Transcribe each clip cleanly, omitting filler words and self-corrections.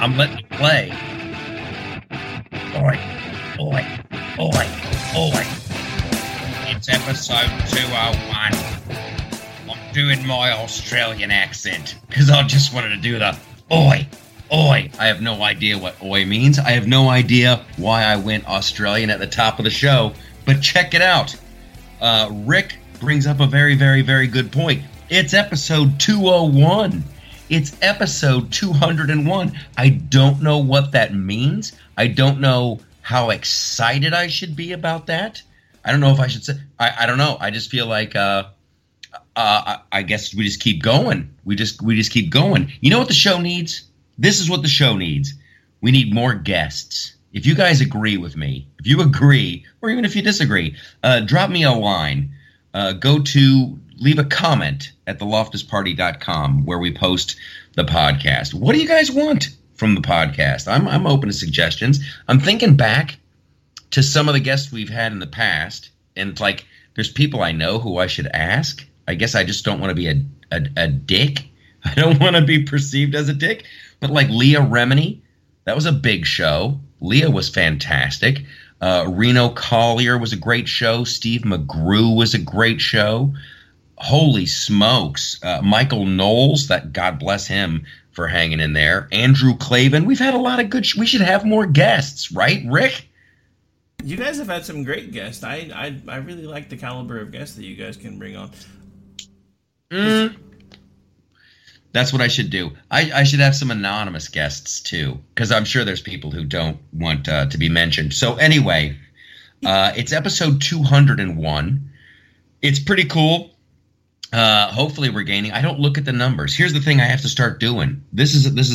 I'm letting you play. Oi, oi, oi, oi. It's episode 201. I'm doing my Australian accent because I just wanted to do the oi, oi. I have no idea what oi means. I have no idea why I went Australian at the top of the show, but check it out. Rick brings up a very, very, very good point. It's episode 201. It's episode 201. I don't know what that means. I don't know how excited I should be about that. I don't know if I should say. I don't know. I just feel like I guess we just keep going. We just keep going. You know what the show needs? This is what the show needs. We need more guests. If you guys agree with me, if you agree, or even if you disagree, drop me a line. Leave a comment at theloftusparty.com where we post the podcast. What do you guys want from the podcast? I'm open to suggestions. I'm thinking back to some of the guests we've had in the past, and it's like there's people I know who I should ask. I guess I just don't want to be a dick. I don't want to be perceived as a dick. But like Leah Remini, that was a big show. Leah was fantastic. Reno Collier was a great show. Steve McGrew was a great show. Holy smokes. Michael Knowles, that God bless him for hanging in there. Andrew Clavin. We've had a lot of good we should have more guests, right, Rick? You guys have had some great guests. I really like the caliber of guests that you guys can bring on. That's what I should do. I should have some anonymous guests, too, because I'm sure there's people who don't want to be mentioned. So anyway, it's episode 201. It's pretty cool. Hopefully we're gaining. I don't look at the numbers. Here's the thing I have to start doing. We're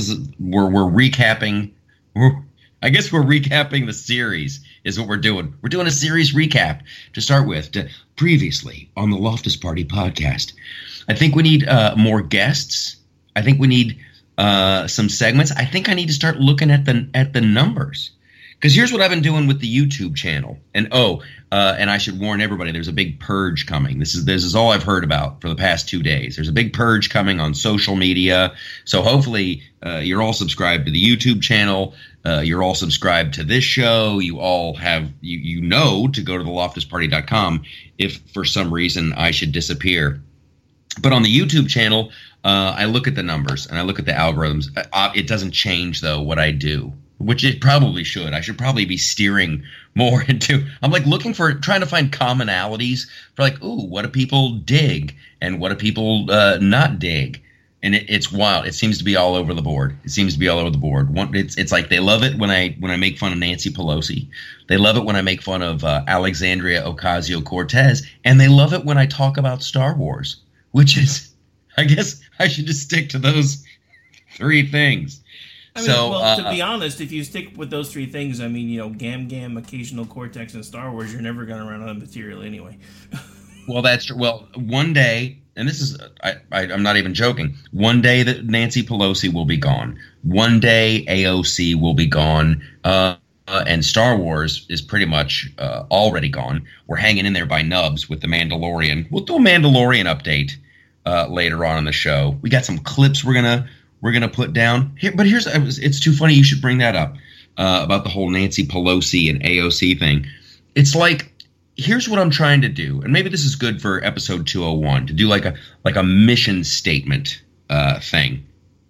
recapping. I guess we're recapping the series is what we're doing. We're doing a series recap to start with. Previously on the Loftus Party podcast. I think we need more guests. I think we need some segments. I think I need to start looking at the numbers. Because here's what I've been doing with the YouTube channel. And I should warn everybody, there's a big purge coming. This is all I've heard about for the past 2 days. There's a big purge coming on social media. So hopefully you're all subscribed to the YouTube channel. You're all subscribed to this show. You all have, you know to go to theloftusparty.com if for some reason I should disappear. But on the YouTube channel, I look at the numbers and I look at the algorithms. It doesn't change, though, what I do. Which it probably should. I should probably be steering more into. I'm like trying to find commonalities for like, ooh, what do people dig and what do people not dig? And it's wild. It seems to be all over the board. It's like they love it when I make fun of Nancy Pelosi. They love it when I make fun of Alexandria Ocasio-Cortez, and they love it when I talk about Star Wars. Which is, I guess, I should just stick to those three things. I mean, to be honest, if you stick with those three things, I mean, Gam, Occasional Cortex, and Star Wars, you're never going to run out of material anyway. Well, that's true. Well, one day, and this is, I'm not even joking, one day that Nancy Pelosi will be gone. One day AOC will be gone. And Star Wars is pretty much already gone. We're hanging in there by nubs with The Mandalorian. We'll do a Mandalorian update later on in the show. We got some clips we're gonna put down here, but it's too funny you should bring that up about the whole Nancy Pelosi and AOC thing. It's like, here's what I'm trying to do, and maybe this is good for episode 201 to do like a mission statement thing.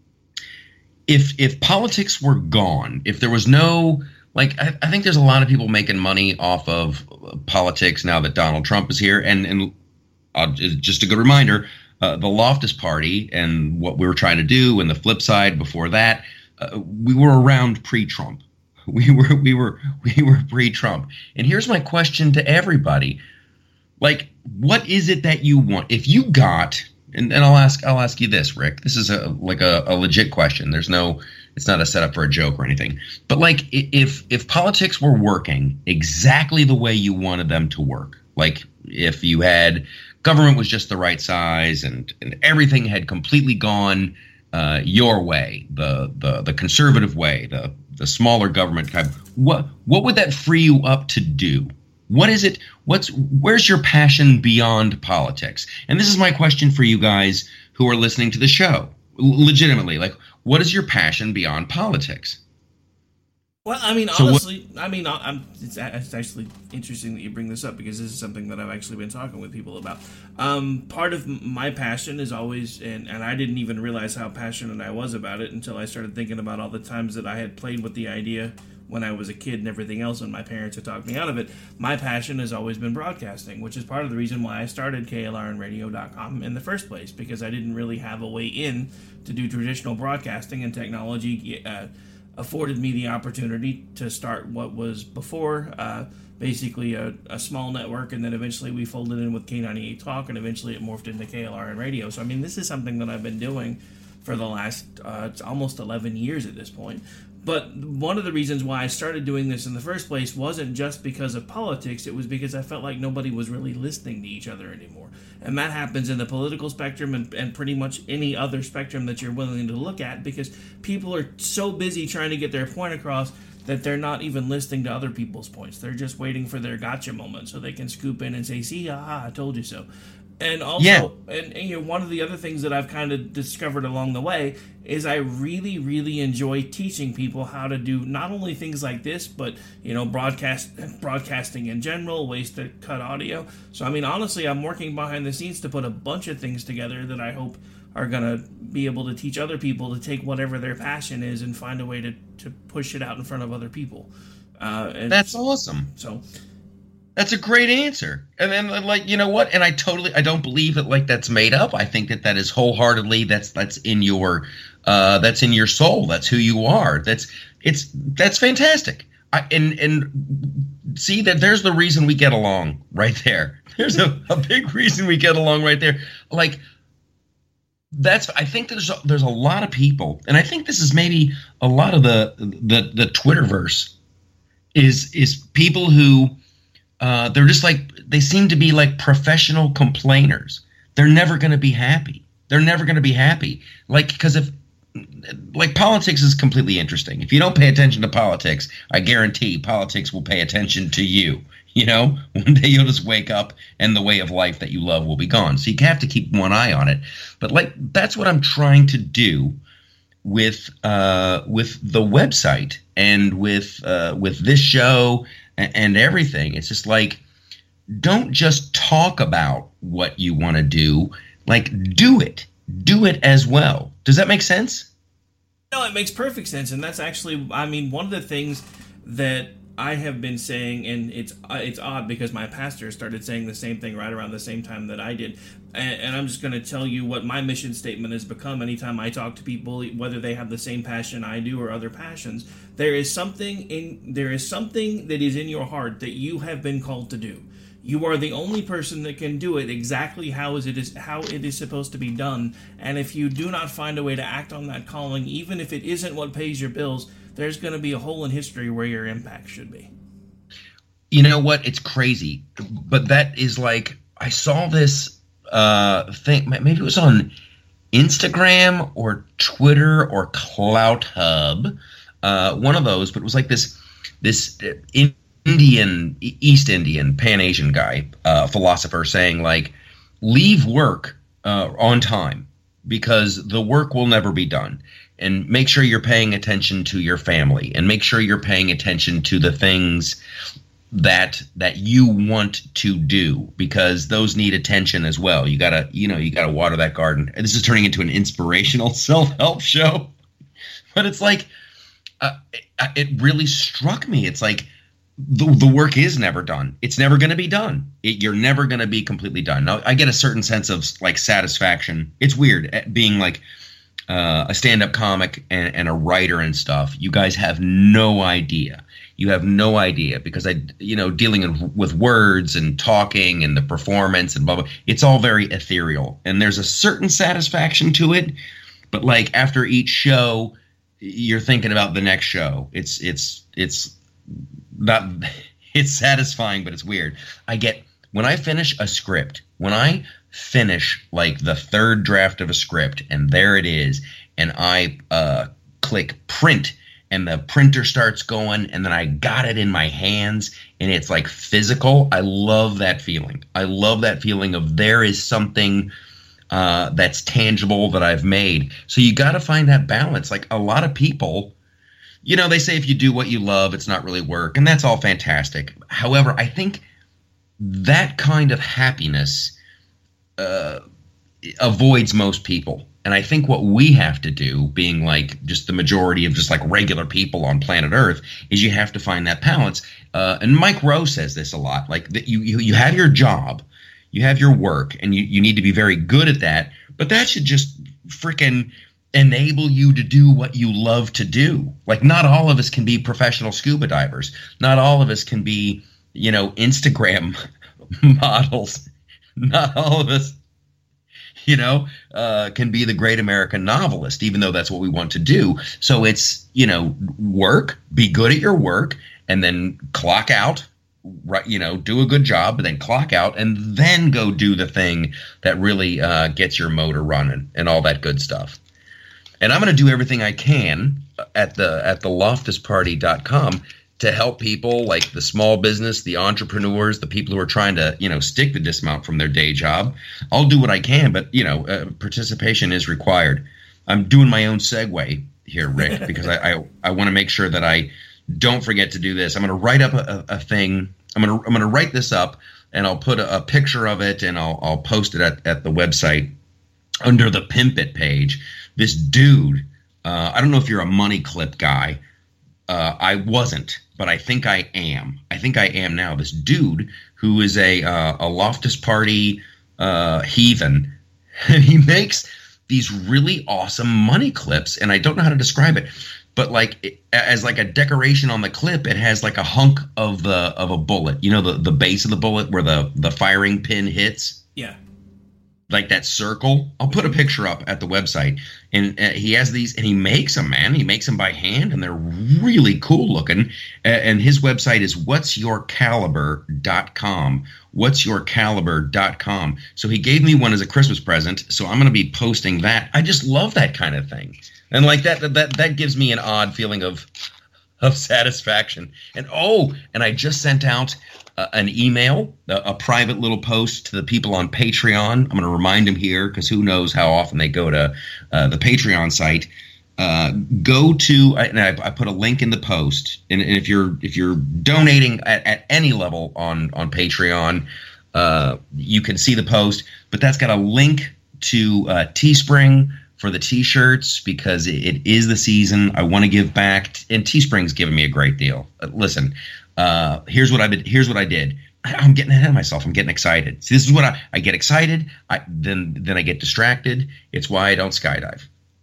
If politics were gone, if there was no I think there's a lot of people making money off of politics now that Donald Trump is here, and just a good reminder. The Loftus Party and what we were trying to do, and the flip side before that, we were around pre-Trump. We were pre-Trump. And here's my question to everybody: like, what is it that you want? If you got, and I'll ask you this, Rick. This is a legit question. It's not a setup for a joke or anything. But like, if politics were working exactly the way you wanted them to work, like if you had government was just the right size and everything had completely gone your way, the conservative way, the smaller government type, what would that free you up to do? What is it? Where's your passion beyond politics? And this is my question for you guys who are listening to the show. legitimately, like, what is your passion beyond politics? Well, I mean, honestly, it's actually interesting that you bring this up because this is something that I've actually been talking with people about. Part of my passion is always, and I didn't even realize how passionate I was about it until I started thinking about all the times that I had played with the idea when I was a kid and everything else, and my parents had talked me out of it. My passion has always been broadcasting, which is part of the reason why I started KLRNradio.com in the first place, because I didn't really have a way in to do traditional broadcasting, and technology afforded me the opportunity to start what was before basically a small network, and then eventually we folded in with K98 Talk, and eventually it morphed into KLRN Radio. So, I mean, this is something that I've been doing for the last it's almost 11 years at this point. But one of the reasons why I started doing this in the first place wasn't just because of politics. It was because I felt like nobody was really listening to each other anymore. And that happens in the political spectrum and pretty much any other spectrum that you're willing to look at, because people are so busy trying to get their point across that they're not even listening to other people's points. They're just waiting for their gotcha moment so they can scoop in and say, see, aha, I told you so. And also, and you know, one of the other things that I've kind of discovered along the way is I really, really enjoy teaching people how to do not only things like this, but, you know, broadcasting in general, ways to cut audio. So, I mean, honestly, I'm working behind the scenes to put a bunch of things together that I hope are going to be able to teach other people to take whatever their passion is and find a way to push it out in front of other people. That's awesome. So... That's a great answer. And then, like, you know what? And I don't believe that, like, that's made up. I think that is wholeheartedly, that's in your soul. That's who you are. That's fantastic. And see that there's the reason we get along right there. There's a big reason we get along right there. Like, I think there's a lot of people, and I think this is maybe a lot of the Twitterverse is people who, they're just like, they seem to be like professional complainers. They're never going to be happy. Like, because like, politics is completely interesting. If you don't pay attention to politics, I guarantee politics will pay attention to you. You know, one day you'll just wake up and the way of life that you love will be gone. So you have to keep one eye on it. But, like, that's what I'm trying to do with the website and with this show and everything. It's just like, don't just talk about what you want to do, like, do it as well. Does that make sense? No, it makes perfect sense. And that's actually, I mean, one of the things that I have been saying, and it's odd because my pastor started saying the same thing right around the same time that I did. And I'm just going to tell you what my mission statement has become anytime I talk to people, whether they have the same passion I do or other passions. There is something that is in your heart that you have been called to do. You are the only person that can do it exactly how it is supposed to be done. And if you do not find a way to act on that calling, even if it isn't what pays your bills, there's going to be a hole in history where your impact should be. You know what? It's crazy. But that is like, I saw this thing, maybe it was on Instagram or Twitter or Clout Hub, one of those, but it was like this East Indian, Pan-Asian guy, philosopher, saying, like, leave work on time because the work will never be done. And make sure you're paying attention to your family, and make sure you're paying attention to the things that you want to do, because those need attention as well. You gotta water that garden. And this is turning into an inspirational self-help show, but it's like, it really struck me. It's like, the work is never done. It's never going to be done. You're never going to be completely done. Now, I get a certain sense of, like, satisfaction. It's weird being like a stand-up comic and a writer and stuff. You guys have no idea. You have no idea, because dealing with words and talking and the performance and blah, blah, it's all very ethereal. And there's a certain satisfaction to it. But, like, after each show, you're thinking about the next show. It's not, it's satisfying, but it's weird. When I finish a script, when I finish, like, the third draft of a script, and there it is, and I click print, and the printer starts going, and then I got it in my hands, and it's, like, physical. I love that feeling. I love that feeling of there is something that's tangible that I've made. So you got to find that balance. Like a lot of people, you know, they say if you do what you love, it's not really work, and that's all fantastic. However, I think that kind of happiness avoids most people. And I think what we have to do, being like just the majority of just like regular people on planet Earth, is you have to find that balance. And Mike Rowe says this a lot, like that you have your job, you have your work, and you need to be very good at that. But that should just freaking enable you to do what you love to do. Like not all of us can be professional scuba divers. Not all of us can be, you know, Instagram models. Not all of us, you know, can be the great American novelist, even though that's what we want to do. So it's, you know, work, be good at your work, and then clock out, right? You know, do a good job, but then clock out, and then go do the thing that really gets your motor running and all that good stuff. And I'm going to do everything I can at the loftusparty.com to help people like the small business, the entrepreneurs, the people who are trying to, you know, stick the dismount from their day job. I'll do what I can, but, you know, participation is required. I'm doing my own segue here, Rick, because I want to make sure that I don't forget to do this. I'm going to write up a thing. I'm going to write this up, and I'll put a picture of it, and I'll post it at the website under the Pimp It page. This dude, I don't know if you're a Money Clip guy. I wasn't, but I think I am. I think I am now. This dude who is a Loftus Party heathen, and he makes these really awesome money clips, and I don't know how to describe it, but like as like a decoration on the clip, it has like a hunk of a bullet. You know, the base of the bullet where the firing pin hits. Yeah. Like that circle. I'll put a picture up at the website. And he has these, and he makes them, man. He makes them by hand, and they're really cool looking. And his website is whatsyourcaliber.com. Whatsyourcaliber.com. So he gave me one as a Christmas present, so I'm going to be posting that. I just love that kind of thing. And like that gives me an odd feeling of satisfaction. And I just sent out an email, a private little post to the people on Patreon. I'm going to remind them here because who knows how often they go to the Patreon site. Go to, and I put a link in the post. And if you're donating at any level on Patreon, you can see the post. But that's got a link to Teespring for the T-shirts because it is the season. I want to give back, and Teespring's giving me a great deal. Listen. Here's what I did. I'm getting ahead of myself. I'm getting excited. See, this is what I get excited. Then I get distracted. It's why I don't skydive.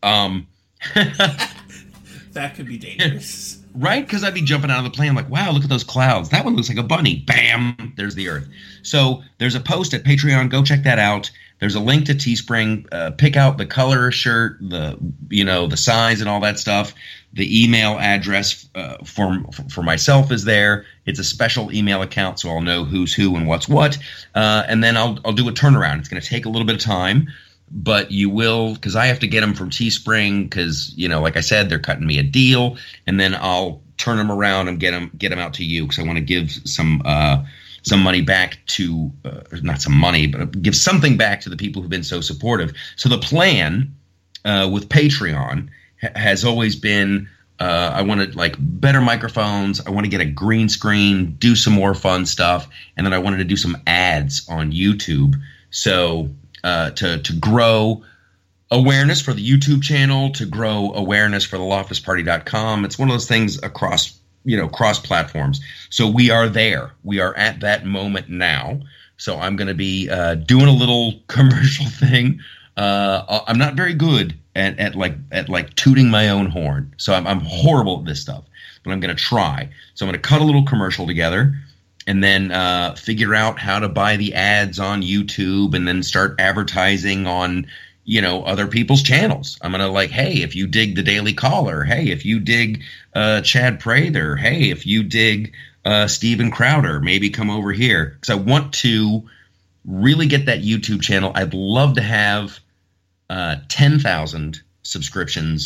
That could be dangerous. Right? Because I'd be jumping out of the plane. I'm like, wow, look at those clouds. That one looks like a bunny. Bam! There's the Earth. So there's a post at Patreon. Go check that out. There's a link to Teespring. Pick out the color of shirt, the size and all that stuff. The email address for myself is there. It's a special email account, so I'll know who's who and what's what. And then I'll do a turnaround. It's going to take a little bit of time, but you will, because I have to get them from Teespring because, you know, like I said, they're cutting me a deal, and then I'll turn them around and get them out to you because I want to give some money back to not some money, but give something back to the people who've been so supportive. So the plan with Patreon has always been I wanted like better microphones. I want to get a green screen, do some more fun stuff, and then I wanted to do some ads on YouTube. So to grow awareness for the YouTube channel, to grow awareness for the loftusparty.com. It's one of those things across, you know, cross platforms. So we are there. We are at that moment now. So I'm going to be doing a little commercial thing. I'm not very good at tooting my own horn. So I'm horrible at this stuff, but I'm going to try. So I'm going to cut a little commercial together and then figure out how to buy the ads on YouTube and then start advertising on, you know, other people's channels. I'm going to like, hey, if you dig the Daily Caller, hey, if you dig Chad Prather, hey, if you dig Steven Crowder, maybe come over here. Because I want to really get that YouTube channel. I'd love to have 10,000 subscriptions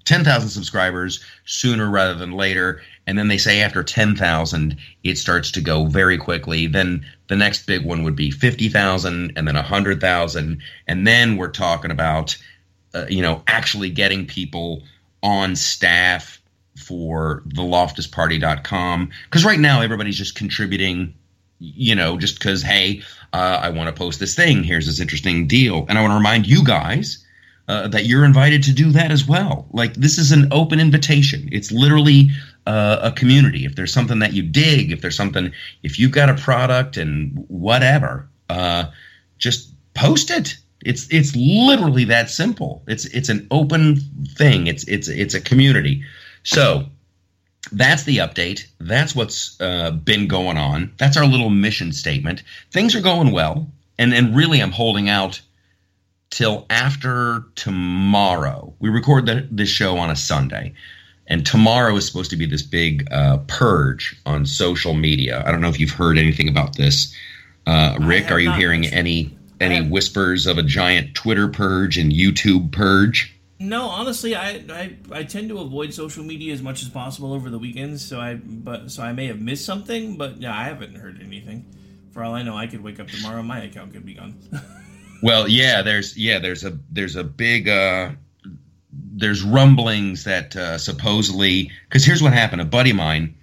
10,000 subscribers sooner rather than later. And then they say after 10,000, it starts to go very quickly. Then the next big one would be 50,000 and then 100,000. And then we're talking about, actually getting people on staff for theloftusparty.com. Because right now everybody's just contributing, just because, hey, I want to post this thing. Here's this interesting deal. And I want to remind you guys that you're invited to do that as well. Like, this is an open invitation. It's literally a community. If there's something that you dig, if you've got a product and whatever, just post it. It's literally that simple. It's an open thing. It's a community. So that's the update. That's what's been going on. That's our little mission statement. Things are going well, and really I'm holding out till after tomorrow. We record this show on a Sunday, and tomorrow is supposed to be this big purge on social media. I don't know if you've heard anything about this. Rick, are you hearing any whispers of a giant Twitter purge and YouTube purge? No, honestly, I tend to avoid social media as much as possible over the weekends, so I may have missed something, but yeah, I haven't heard anything. For all I know, I could wake up tomorrow and my account could be gone. Well, there's a big there's rumblings that supposedly, because here's what happened. A buddy of mine,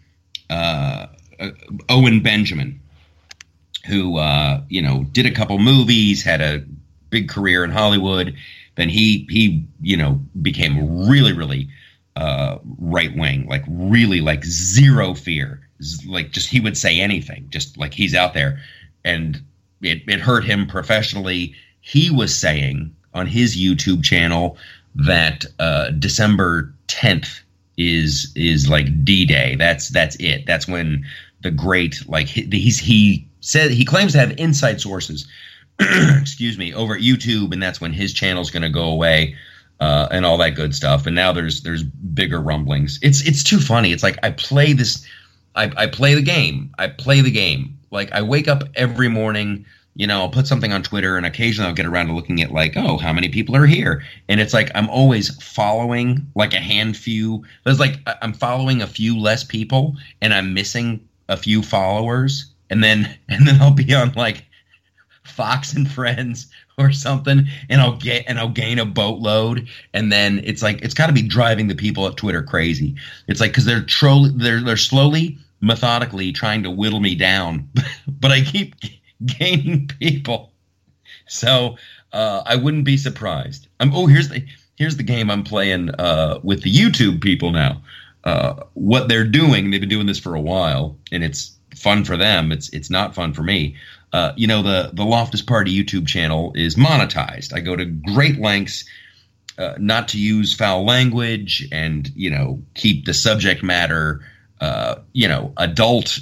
Owen Benjamin, who did a couple movies, had a big career in Hollywood. Then he became really, really right wing, like really like zero fear, like just he would say anything, just like he's out there, and it hurt him professionally. He was saying on his YouTube channel that December 10th is like D-Day. That's it. That's when the great, like, he said, he claims to have inside sources excuse me, over at YouTube, and that's when his channel's going to go away, and all that good stuff. And now there's bigger rumblings. It's too funny. It's like I play the game. Like, I wake up every morning, I'll put something on Twitter, and occasionally I'll get around to looking at, like, oh, how many people are here? And it's like I'm always following like a handful. It's like I'm following a few less people, and I'm missing a few followers, and then I'll be on like Fox and Friends or something, and I'll gain a boatload, and then it's like it's got to be driving the people at Twitter crazy. It's like because they're slowly, methodically trying to whittle me down, but I keep gaining people, so I wouldn't be surprised. Here's the game I'm playing with the YouTube people now. What they're doing, they've been doing this for a while, and it's fun for them. It's not fun for me. The Loftus Party YouTube channel is monetized. I go to great lengths not to use foul language and, keep the subject matter, adult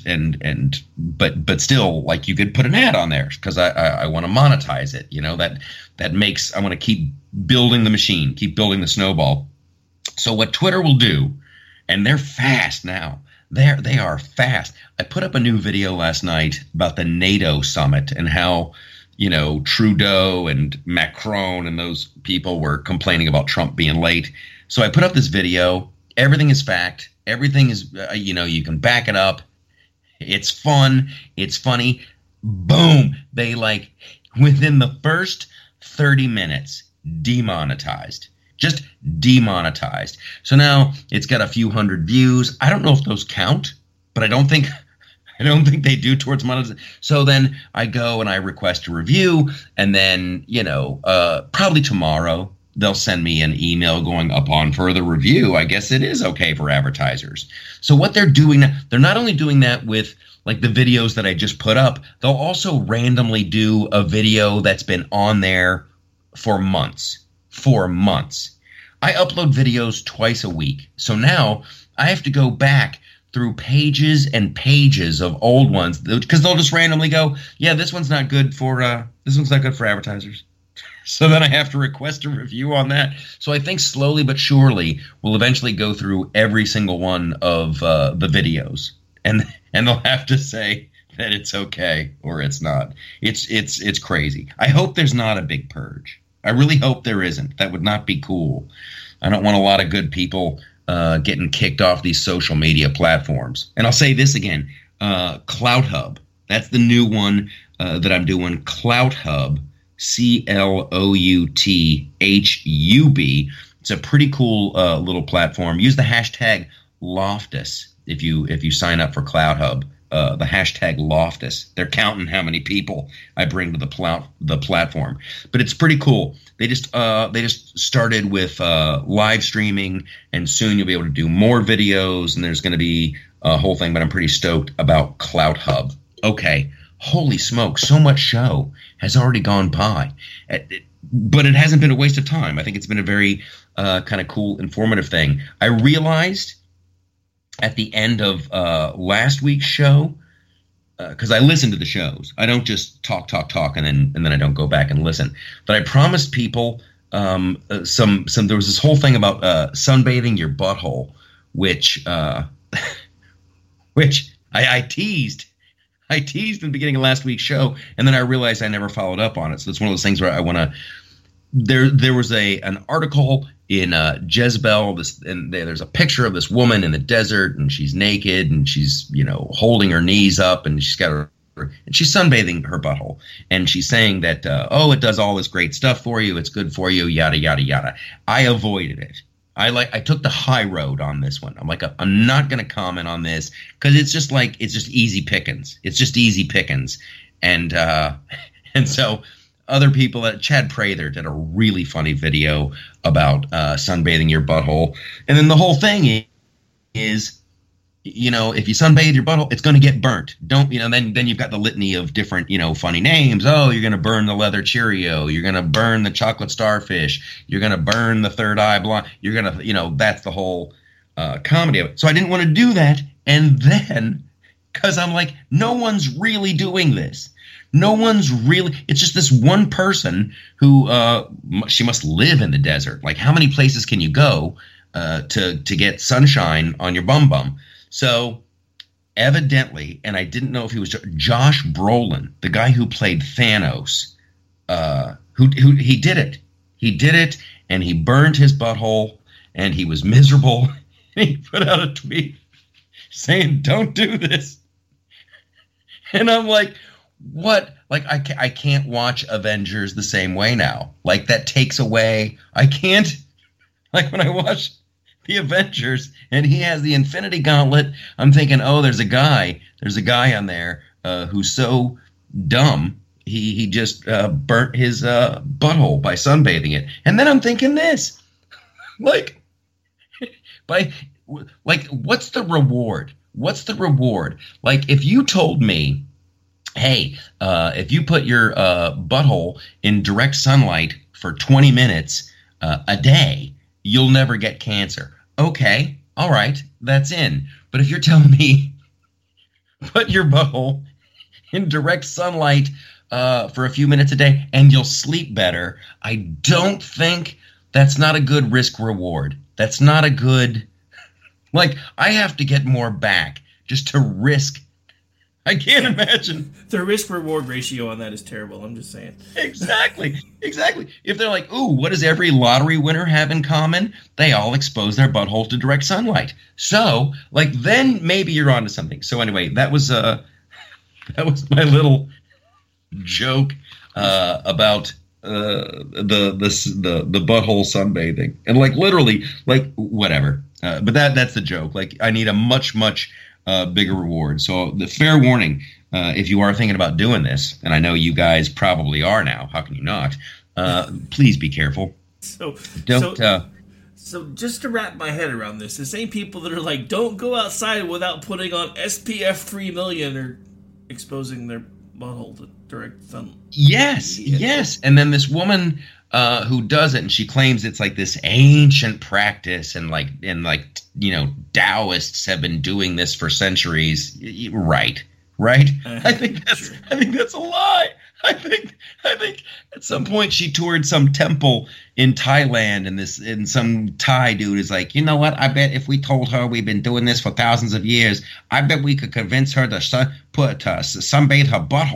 but still, like, you could put an ad on there because I want to monetize it. That makes, I want to keep building the machine, keep building the snowball. So what Twitter will do, and they're fast now. They are fast. I put up a new video last night about the NATO summit and how, Trudeau and Macron and those people were complaining about Trump being late. So I put up this video. Everything is fact. Everything is, you can back it up. It's fun. It's funny. Boom. They, like, within the first 30 minutes, demonetized. Just demonetized. So now it's got a few hundred views. I don't know if those count, but I don't think they do towards monetization. So then I go and I request a review, and then probably tomorrow they'll send me an email going, upon further review, I guess it is okay for advertisers. So what they're doing now, they're not only doing that with like the videos that I just put up, they'll also randomly do a video that's been on there for months. I upload videos twice a week. So now I have to go back through pages and pages of old ones because they'll just randomly go, yeah, this one's not good for advertisers. So then I have to request a review on that. So I think slowly but surely we'll eventually go through every single one of the videos, and they'll have to say that it's okay or it's not. It's crazy. I hope there's not a big purge. I really hope there isn't. That would not be cool. I don't want a lot of good people getting kicked off these social media platforms. And I'll say this again, CloutHub. That's the new one that I'm doing, CloutHub, CloutHub. It's a pretty cool little platform. Use the hashtag Loftus if you sign up for CloutHub. The hashtag Loftus. They're counting how many people I bring to the platform, but it's pretty cool. They just started with live streaming, and soon you'll be able to do more videos, and there's going to be a whole thing. But I'm pretty stoked about CloutHub. Okay, holy smoke! So much show has already gone by, but it hasn't been a waste of time. I think it's been a very kind of cool, informative thing. I realized at the end of last week's show, because I listen to the shows. I don't just talk, and then I don't go back and listen. But I promised people some. There was this whole thing about sunbathing your butthole, which I teased. I teased in the beginning of last week's show, and then I realized I never followed up on it. So it's one of those things where I want to. There was an article in Jezebel, and there's a picture of this woman in the desert, and she's naked, and she's holding her knees up, and she's sunbathing her butthole, and she's saying that it does all this great stuff for you, it's good for you, yada yada yada. I avoided it. I took the high road on this one. I'm like, I'm not going to comment on this because it's just easy pickings. It's just easy pickings, and so. Other people, Chad Prather did a really funny video about sunbathing your butthole. And then the whole thing is, if you sunbathe your butthole, it's going to get burnt. Don't, then you've got the litany of different, funny names. Oh, you're going to burn the leather Cheerio. You're going to burn the chocolate starfish. You're going to burn the third eye blind. You're going to, that's the whole comedy of it. So I didn't want to do that. And then, because I'm like, no one's really doing this. No one's really – it's just this one person who she must live in the desert. Like, how many places can you go to get sunshine on your bum? So evidently – and I didn't know if he was Josh Brolin, the guy who played Thanos, who he did it. He did it, and he burned his butthole, and he was miserable. And he put out a tweet saying, don't do this. And I'm like – what? Like, I can't watch Avengers the same way now. Like, that takes away. I can't. Like, when I watch the Avengers and he has the Infinity Gauntlet, I'm thinking, oh, there's a guy on there who's so dumb. He just burnt his butthole by sunbathing it. And then I'm thinking this. Like, what's the reward? What's the reward? Like, if you told me, hey, if you put your butthole in direct sunlight for 20 minutes a day, you'll never get cancer. Okay, all right, that's in. But if you're telling me put your butthole in direct sunlight for a few minutes a day and you'll sleep better, I don't think that's not a good risk reward. That's not a good – like, I have to get more back just to risk – I can't imagine. The risk-reward ratio on that is terrible. I'm just saying. Exactly. If they're like, ooh, what does every lottery winner have in common? They all expose their buttholes to direct sunlight. So, like, then maybe you're onto something. So anyway, that was my little joke about the butthole sunbathing, and like literally, like whatever. But that's the joke. Like, I need a much bigger reward. So the fair warning, if you are thinking about doing this, and I know you guys probably are now, how can you not? Please be careful. So just to wrap my head around this, the same people that are like, don't go outside without putting on SPF 3 million are exposing their butthole to direct sunlight. Yes. And then this woman who does it, and she claims it's like this ancient practice, and Taoists have been doing this for centuries. Right. I think that's a lie. I think at some point she toured some temple in Thailand, and some Thai dude is like, you know what? I bet if we told her we've been doing this for thousands of years, I bet we could convince her to sunbathe her butthole.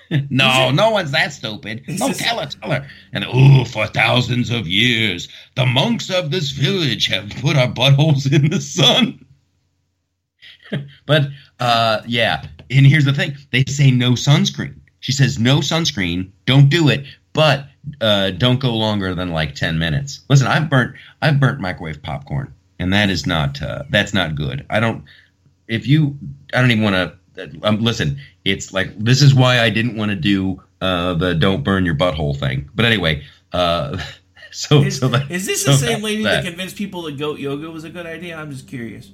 No, no one's that stupid. No, tell her. And for thousands of years, the monks of this village have put our buttholes in the sun. But, yeah. And here's the thing. They say no sunscreen. She says no sunscreen. Don't do it. But don't go longer than like 10 minutes. Listen, I've burnt microwave popcorn, and that is not that's not good. I don't even want to. Listen, it's like, this is why I didn't want to do the don't burn your butthole thing. But anyway, is this the same lady that convinced people that goat yoga was a good idea? I'm just curious.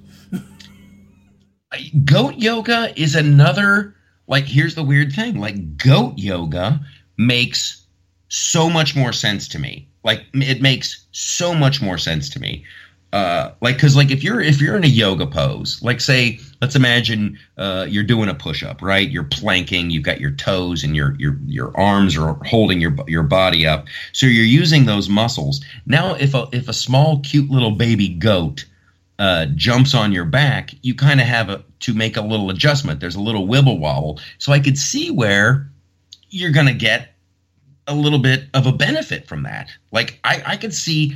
Goat yoga is another, like, here's the weird thing. Like, goat yoga makes so much more sense to me. Like, it makes so much more sense to me. Because if you're in a yoga pose, like, say, let's imagine you're doing a push-up, right? You're planking, you've got your toes and your arms are holding your body up, so you're using those muscles. Now, if a small, cute little baby goat jumps on your back, you kind of have to make a little adjustment. There's a little wibble wobble, so I could see where you're gonna get a little bit of a benefit from that. Like, I can see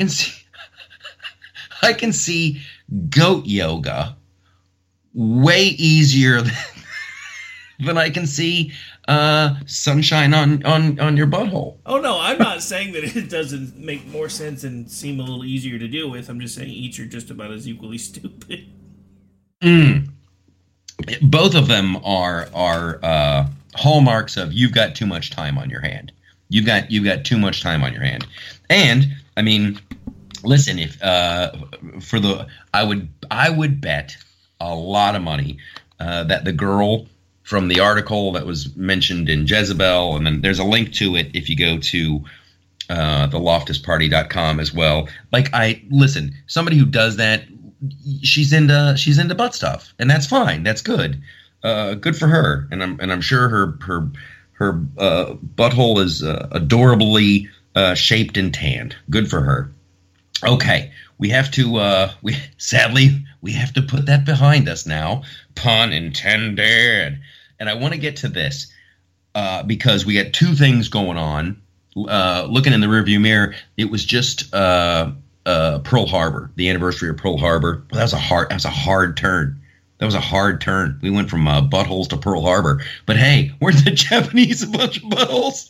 goat yoga way easier than I can see sunshine on your butthole. Oh, no, I'm not saying that it doesn't make more sense and seem a little easier to deal with. I'm just saying each are just about as equally stupid. Both of them are hallmarks of, you've got too much time on your hand. You've got too much time on your hand. And, I mean, listen, if I would bet a lot of money that the girl from the article that was mentioned in Jezebel, and then there's a link to it if you go to theloftusparty.com as well. Like, somebody who does that, she's into butt stuff, and that's fine. That's good. Good for her, and I'm sure her butthole is adorably shaped and tanned. Good for her. Okay, we have to we have to put that behind us now. Pun intended. And I want to get to this because we got two things going on. Looking in the rearview mirror, it was just Pearl Harbor, the anniversary of Pearl Harbor. Well, that was a hard turn. That was a hard turn. We went from buttholes to Pearl Harbor. But hey, weren't the Japanese a bunch of buttholes?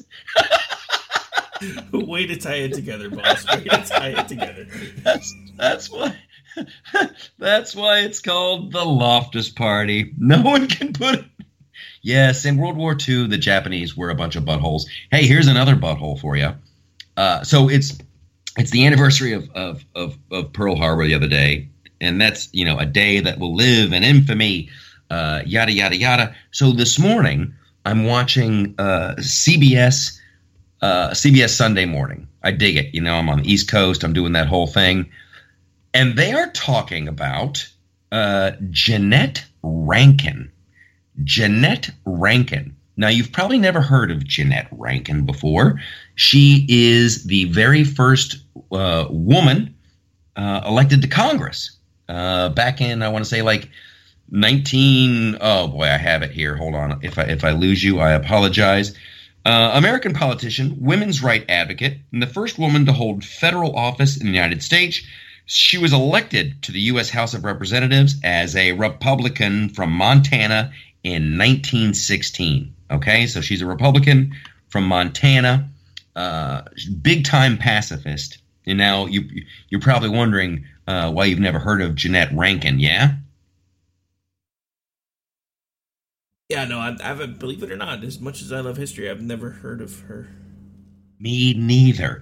Way to tie it together, boss. Way to tie it together. That's why it's called the Loftus Party. No one can put it. Yes, in World War II, the Japanese were a bunch of buttholes. Hey, here's another butthole for you. So it's the anniversary of Pearl Harbor the other day, and that's, a day that will live in infamy. Yada yada yada. So this morning, I'm watching CBS Sunday Morning. I dig it. I'm on the East Coast. I'm doing that whole thing. And they are talking about Jeannette Rankin. Jeannette Rankin. Now, you've probably never heard of Jeannette Rankin before. She is the very first woman elected to Congress back in, I want to say, like, oh boy, I have it here. Hold on. If I lose you, I apologize. American politician, women's right advocate, and the first woman to hold federal office in the United States. She was elected to the U.S. House of Representatives as a Republican from Montana in 1916. Okay, so she's a Republican from Montana, big-time pacifist. And now you're probably wondering why you've never heard of Jeannette Rankin, yeah? Yeah, no, I haven't, believe it or not, as much as I love history, I've never heard of her. Me neither.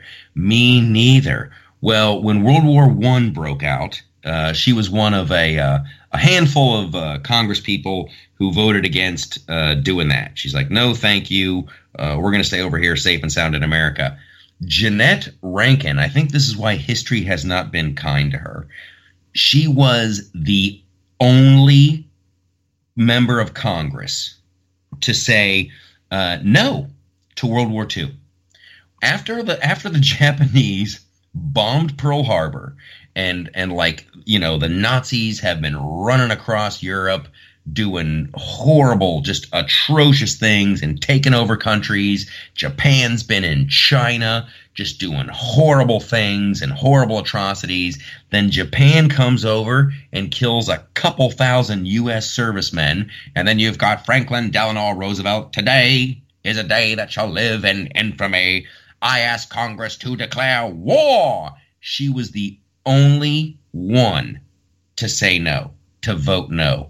Well, when World War I broke out, she was one of a handful of Congress people who voted against doing that. She's like, no, thank you. We're going to stay over here safe and sound in America. Jeannette Rankin, I think this is why history has not been kind to her. She was the only member of Congress to say no to World War II. After the Japanese bombed Pearl Harbor and the Nazis have been running across Europe doing horrible, just atrocious things and taking over countries. Japan's been in China just doing horrible things and horrible atrocities. Then Japan comes over and kills a couple thousand U.S. servicemen. And then you've got Franklin Delano Roosevelt. Today is a day that shall live in infamy. I ask Congress to declare war. She was the only one to say no, to vote no.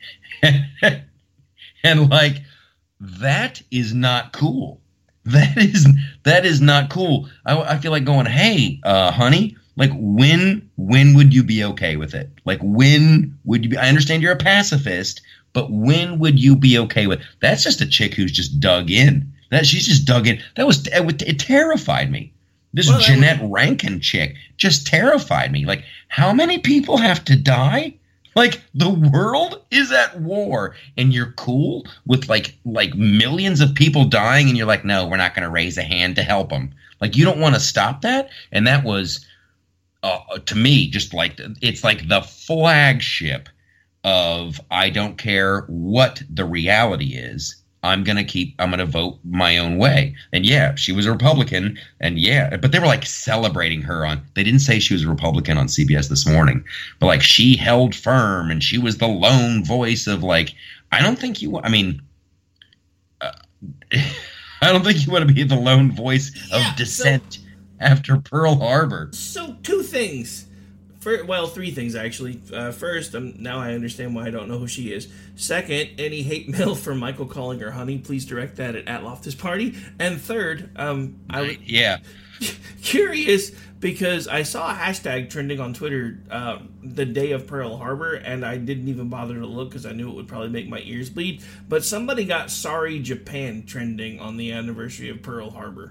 And like, that is not cool. That is not cool. I feel like going, hey, honey, like when would you be okay with it? Like when would you be? I understand you're a pacifist, but when would you be okay with? That's just a chick who's just dug in. She's just dug in. It terrified me. This Jeanette Rankin chick just terrified me. Like, how many people have to die? Like, the world is at war, and you're cool with like millions of people dying, and you're like, no, we're not going to raise a hand to help them. Like, you don't want to stop that? And that was, to me, just like, it's like the flagship of I don't care what the reality is. I'm going to vote my own way. And yeah, she was a Republican, and yeah, but they were like celebrating her they didn't say she was a Republican on CBS this morning, but like she held firm and she was the lone voice of like, I don't think you want to be the lone voice of dissent after Pearl Harbor. So two things. Three things, actually. First, now I understand why I don't know who she is. Second, any hate mail from Michael calling her honey, please direct that at Loftus Party. And third, curious, because I saw a hashtag trending on Twitter the day of Pearl Harbor, and I didn't even bother to look because I knew it would probably make my ears bleed. But somebody got Sorry Japan trending on the anniversary of Pearl Harbor.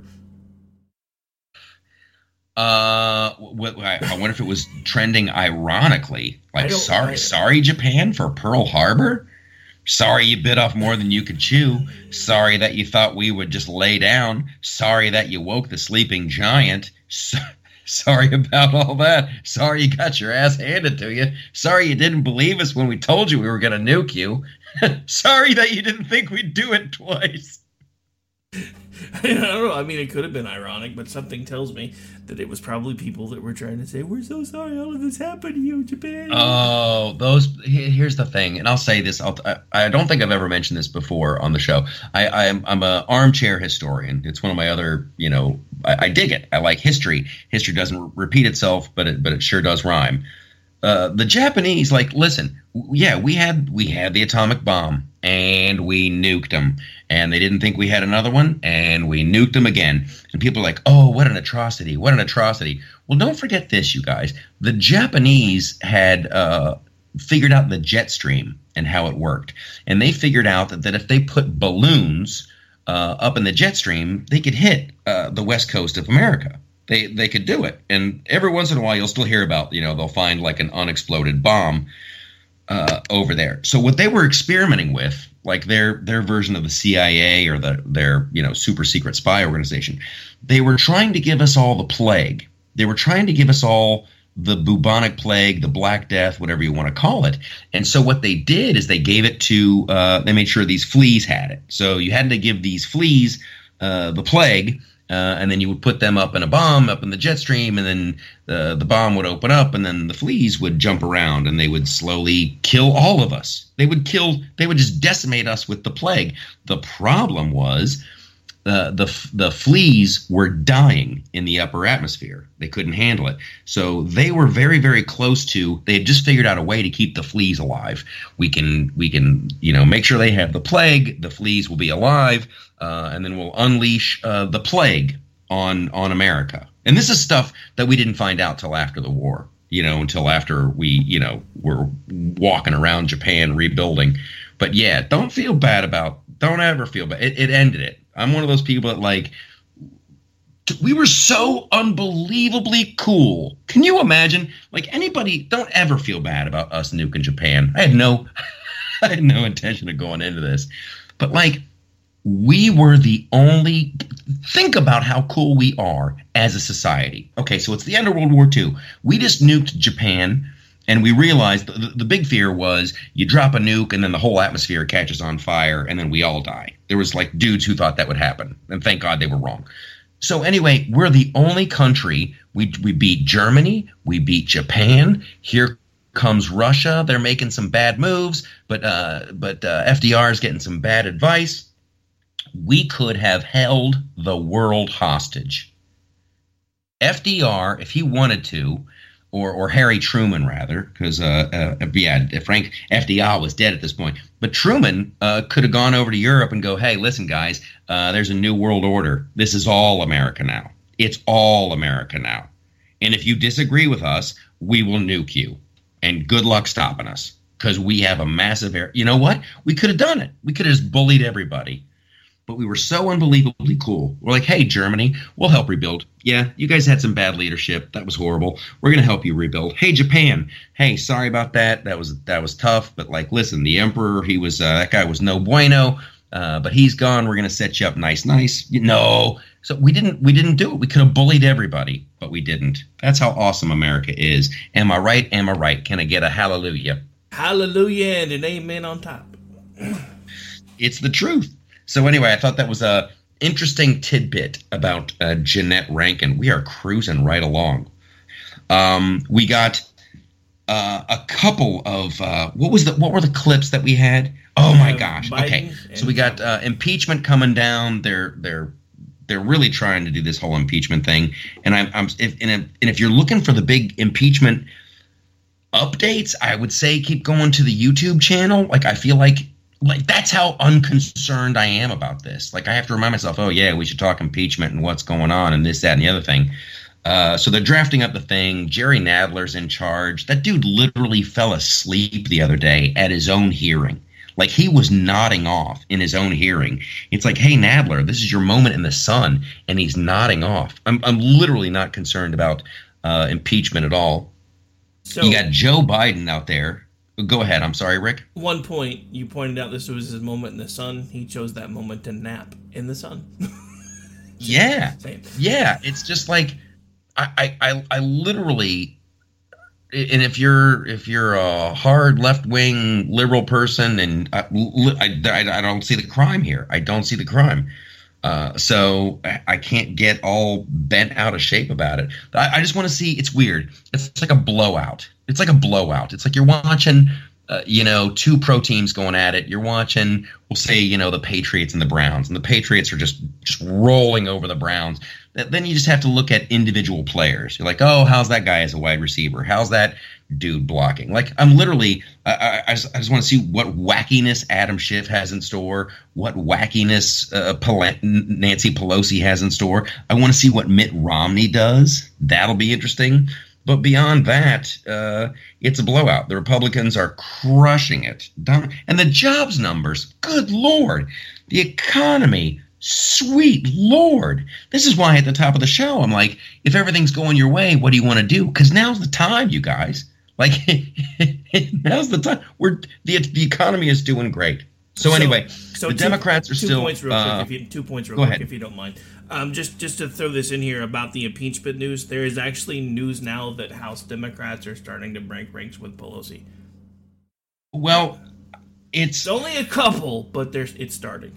I wonder if it was trending ironically. Like, sorry Japan for Pearl Harbor? Sorry you bit off more than you could chew. Sorry that you thought we would just lay down. Sorry that you woke the sleeping giant. Sorry about all that. Sorry you got your ass handed to you. Sorry you didn't believe us when we told you we were going to nuke you. Sorry that you didn't think we'd do it twice. I don't know. I mean, it could have been ironic, but something tells me that it was probably people that were trying to say, we're so sorry all of this happened to you, Japan. Oh, here's the thing, and I'll say this. I don't think I've ever mentioned this before on the show. I'm an armchair historian. It's one of my other, I dig it. I like history. History doesn't repeat itself, but it sure does rhyme. The Japanese, like, listen, yeah, we had the atomic bomb, and we nuked them, and they didn't think we had another one, and we nuked them again. And people are like, oh, what an atrocity, what an atrocity. Well, don't forget this, you guys. The Japanese had figured out the jet stream and how it worked, and they figured out that if they put balloons up in the jet stream, they could hit the west coast of America. They could do it. And every once in a while, you'll still hear about, they'll find like an unexploded bomb over there. So what they were experimenting with, like their version of the CIA or their super secret spy organization, they were trying to give us all the plague. They were trying to give us all the bubonic plague, the Black Death, whatever you want to call it. And so what they did is they gave it to they made sure these fleas had it. So you had to give these fleas the plague. And then you would put them up in a bomb up in the jet stream, and then the bomb would open up, and then the fleas would jump around, and they would slowly kill all of us. They would just decimate us with the plague. The problem was the fleas were dying in the upper atmosphere. They couldn't handle it. So they were very, very close to, they had just figured out a way to keep the fleas alive. We can make sure they have the plague, the fleas will be alive, and then we'll unleash the plague on America. And this is stuff that we didn't find out till after the war, until after we, were walking around Japan rebuilding. But yeah, don't ever feel bad. It ended it. I'm one of those people that we were so unbelievably cool. Can you imagine? Like, anybody, don't ever feel bad about us nuking Japan. I had no intention of going into this, but we were the only. Think about how cool we are as a society. Okay, so it's the end of World War II. We just nuked Japan. And we realized the big fear was you drop a nuke and then the whole atmosphere catches on fire and then we all die. There was like dudes who thought that would happen. And thank God they were wrong. So anyway, we're the only country. We beat Germany. We beat Japan. Here comes Russia. They're making some bad moves, but FDR is getting some bad advice. We could have held the world hostage. FDR, if he wanted to, or Harry Truman rather, because Frank FDR was dead at this point. But Truman could have gone over to Europe and go, hey, listen, guys, there's a new world order. This is all America now. It's all America now. And if you disagree with us, we will nuke you. And good luck stopping us, because we have a massive You know what? We could have done it. We could have just bullied everybody. But we were so unbelievably cool. We're like, hey, Germany, we'll help rebuild. Yeah, you guys had some bad leadership. That was horrible. We're going to help you rebuild. Hey, Japan. Hey, sorry about that. That was tough. But like, listen, the emperor, that guy was no bueno. But he's gone. We're going to set you up nice. No. So we didn't do it. We could have bullied everybody, but we didn't. That's how awesome America is. Am I right? Am I right? Can I get a hallelujah? Hallelujah and an amen on top. It's the truth. So anyway, I thought that was a interesting tidbit about Jeanette Rankin. We are cruising right along. We got a couple of what were the clips that we had? Oh my gosh! Biden okay, so we got impeachment coming down. They're really trying to do this whole impeachment thing, and if you're looking for the big impeachment updates, I would say keep going to the YouTube channel. Like I feel like that's how unconcerned I am about this. Like I have to remind myself, oh yeah, we should talk impeachment and what's going on and this, that, and the other thing. So they're drafting up the thing. Jerry Nadler's in charge. That dude literally fell asleep the other day at his own hearing. Like he was nodding off in his own hearing. It's like, hey, Nadler, this is your moment in the sun. And he's nodding off. I'm literally not concerned about impeachment at all. So you got Joe Biden out there. Go ahead. I'm sorry, Rick. One point, you pointed out this was his moment in the sun. He chose that moment to nap in the sun. Yeah. Yeah. It's just like I literally, and if you're a hard left-wing liberal person, and I don't see the crime here. I don't see the crime. So I can't get all bent out of shape about it. I just want to see. It's weird. It's like a blowout. It's like you're watching, two pro teams going at it. You're watching, we'll say, the Patriots and the Browns, and the Patriots are just rolling over the Browns. Then you just have to look at individual players. You're like, oh, how's that guy as a wide receiver? How's that dude blocking? Like, I'm literally, I just want to see what wackiness Adam Schiff has in store, what wackiness Nancy Pelosi has in store. I want to see what Mitt Romney does. That'll be interesting. But beyond that, it's a blowout. The Republicans are crushing it. And the jobs numbers, good Lord. The economy, sweet Lord. This is why at the top of the show, I'm like, if everything's going your way, what do you want to do? Because now's the time, you guys. Like, now's the time. The economy is doing great. So anyway, the Democrats are still... 2 points real quick, if you don't mind. Just to throw this in here about the impeachment news, there is actually news now that House Democrats are starting to break ranks with Pelosi. Well, it's only a couple, but it's starting.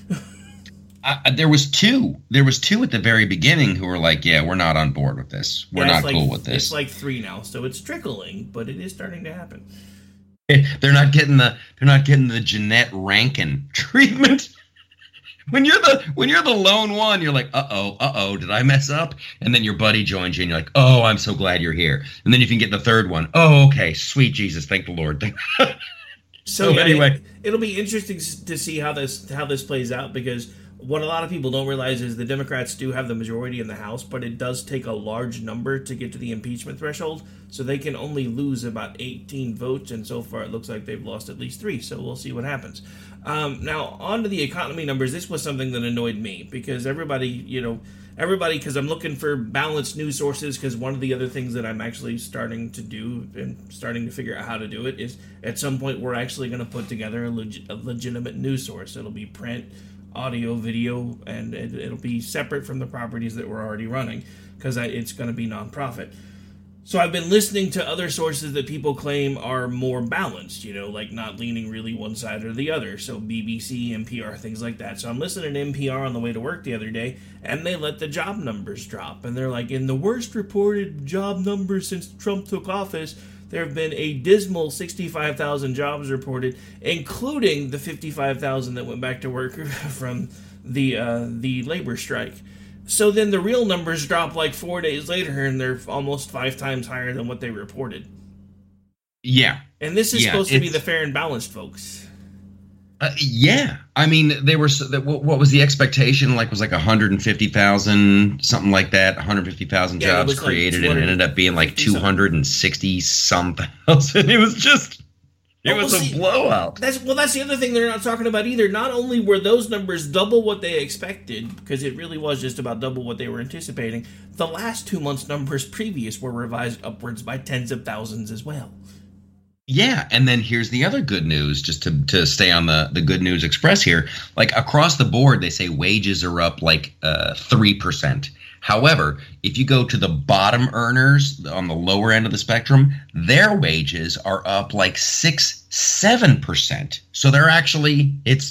There was two. There was two at the very beginning who were like, "Yeah, we're not on board with this. We're not cool with this." It's like 3 now, so it's trickling, but it is starting to happen. They're not getting the Jeanette Rankin treatment. When you're the lone one, you're like, uh-oh, did I mess up? And then your buddy joins you and you're like, oh, I'm so glad you're here. And then you can get the third one. Oh, okay, sweet Jesus, thank the Lord. So anyway, it'll be interesting to see how this plays out, because what a lot of people don't realize is the Democrats do have the majority in the House, but it does take a large number to get to the impeachment threshold, so they can only lose about 18 votes, and so far it looks like they've lost at least 3, so we'll see what happens. Now, on to the economy numbers. This was something that annoyed me, because everybody, because I'm looking for balanced news sources, because one of the other things that I'm actually starting to do and starting to figure out how to do it is at some point we're actually going to put together a legitimate news source. It'll be print, audio, video, and it'll be separate from the properties that we're already running, because it's going to be nonprofit. So I've been listening to other sources that people claim are more balanced, like not leaning really one side or the other. So BBC, NPR, things like that. So I'm listening to NPR on the way to work the other day, and they let the job numbers drop. And they're like, in the worst reported job numbers since Trump took office, there have been a dismal 65,000 jobs reported, including the 55,000 that went back to work from the labor strike. So then the real numbers drop like 4 days later, and they're almost 5 times higher than what they reported. Yeah. And this is supposed to be the fair and balanced folks. Yeah. I mean, they were. What was the expectation? Was 150,000, something like that. 150,000 jobs created, and it ended up being 260 some thousand. It was just. It was a blowout. That's the other thing they're not talking about either. Not only were those numbers double what they expected, because it really was just about double what they were anticipating, the last 2 months' numbers previous were revised upwards by tens of thousands as well. Yeah, and then here's the other good news, just to stay on the Good News Express here. Across the board, they say wages are up 3%. However, if you go to the bottom earners on the lower end of the spectrum, their wages are up 6-7%. So they're actually,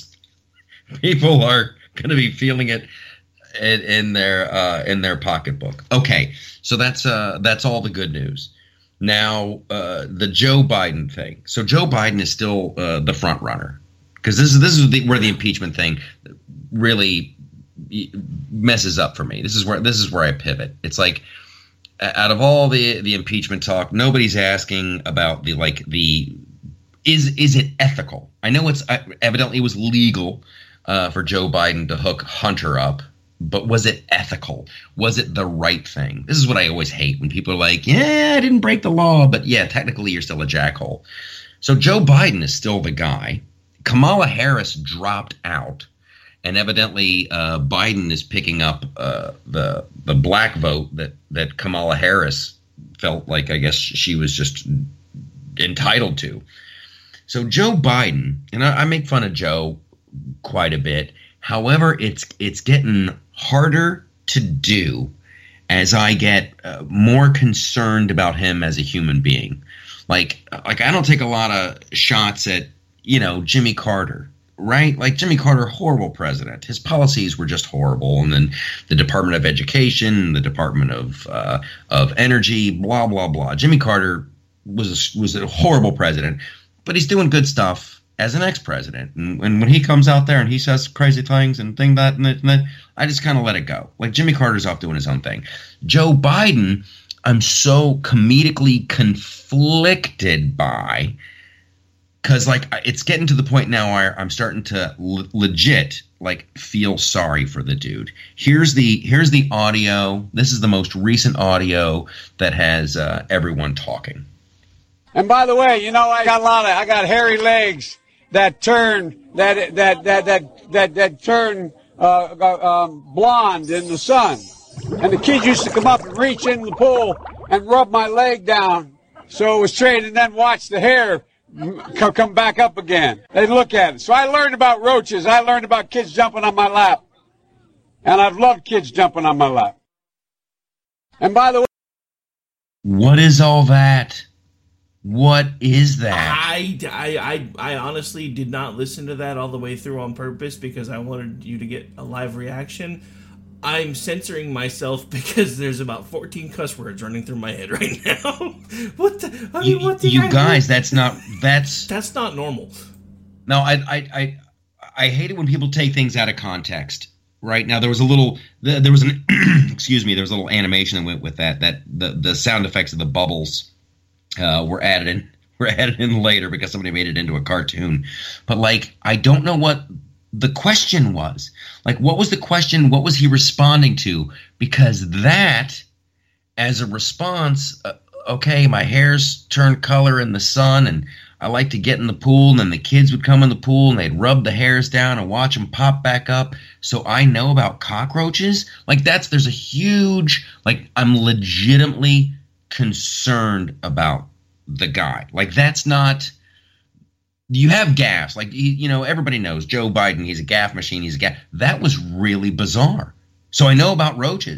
people are going to be feeling it in their pocketbook. Okay, so that's all the good news. Now, the Joe Biden thing. So Joe Biden is still the front runner, because this is where the impeachment thing really messes up for me. This is where I pivot. It's out of all the impeachment talk, nobody's asking about the is it ethical? I know it's evidently it was legal for Joe Biden to hook Hunter up, but was it ethical? Was it the right thing? This is what I always hate when people are like, yeah, I didn't break the law, but yeah, technically you're still a jackhole. So Joe Biden is still the guy. Kamala Harris dropped out. And evidently, Biden is picking up the black vote that Kamala Harris felt like, I guess, she was just entitled to. So Joe Biden, and I make fun of Joe quite a bit. However, it's getting harder to do as I get more concerned about him as a human being. I don't take a lot of shots at Jimmy Carter. Right? Jimmy Carter, horrible president. His policies were just horrible. And then the Department of Education, the Department of Energy, blah, blah, blah. Jimmy Carter was a horrible president, but he's doing good stuff as an ex-president. And when he comes out there and he says crazy things and that, I just kind of let it go. Jimmy Carter's off doing his own thing. Joe Biden, I'm so comedically conflicted by, because it's getting to the point now where I'm starting to legit feel sorry for the dude. Here's the audio. This is the most recent audio that has everyone talking. And by the way, I got hairy legs that turn turn blonde in the sun. And the kids used to come up and reach in the pool and rub my leg down so it was straight, and then watch the hair come back up again. They look at it. So I learned about roaches. I learned about kids jumping on my lap. And I've loved kids jumping on my lap. And by the way, what is all that? What is that? I honestly did not listen to that all the way through on purpose because I wanted you to get a live reaction. I'm censoring myself because there's about 14 cuss words running through my head right now. What the? I mean, what the? You guys, that's not normal. No, I hate it when people take things out of context. Right now, there was an excuse me. There was a little animation that went with that. That the sound effects of the bubbles were added in later because somebody made it into a cartoon. But I don't know what the question was. What was the question? What was he responding to? Because that, as a response, okay, my hair's turned color in the sun, and I like to get in the pool, and then the kids would come in the pool, and they'd rub the hairs down and watch them pop back up, so I know about cockroaches? There's a huge, I'm legitimately concerned about the guy. That's not... You have gaffes. Everybody knows Joe Biden, he's a gaffe machine, That was really bizarre. So I know about roaches,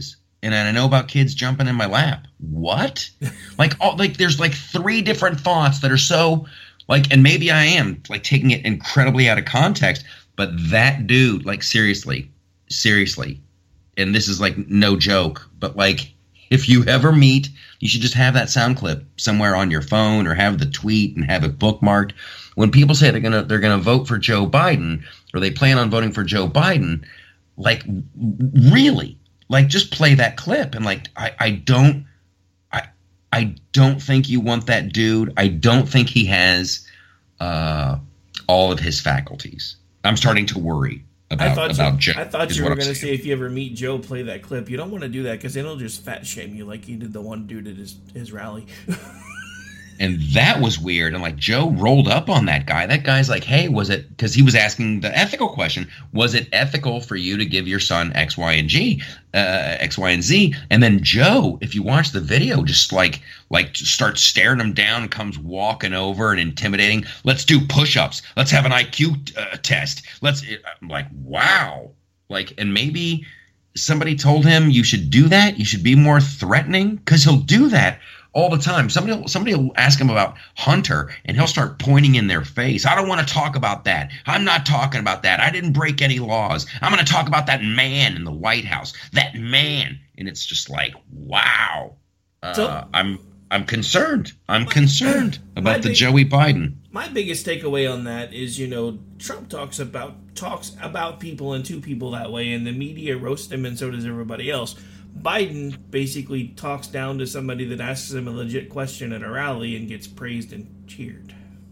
and I know about kids jumping in my lap. What? Like there's like 3 different thoughts that are so like, and maybe I am like taking it incredibly out of context, but that dude, like seriously, and this is like no joke, but like if you ever meet, you should just have that sound clip somewhere on your phone or have the tweet and have it bookmarked. When people say they're gonna vote for Joe Biden or they plan on voting for Joe Biden, like really, like just play that clip and like I don't think you want that dude. I don't think he has all of his faculties. I'm starting to worry about Joe. I thought you were going to say if you ever meet Joe, play that clip. You don't want to do that because then he'll just fat shame you like he did the one dude at his rally. And that was weird. And like Joe rolled up on that guy. That guy's like, hey, was it, because he was asking the ethical question, was it ethical for you to give your son X, Y, and Z? And then Joe, if you watch the video, just like starts staring him down and comes walking over and intimidating. Let's do push-ups. Let's have an IQ test. I'm like, wow. Like, and maybe somebody told him you should do that. You should be more threatening, because he'll do that all the time. Somebody will ask him about Hunter, and he'll start pointing in their face. I don't want to talk about that. I'm not talking about that. I didn't break any laws. I'm going to talk about that man in the White House. That man. And it's just like, wow. I'm concerned. I'm concerned about the Joey Biden. My biggest takeaway on that is, Trump talks about people and to people that way, and the media roasts him, and so does everybody else. Biden basically talks down to somebody that asks him a legit question at a rally and gets praised and cheered.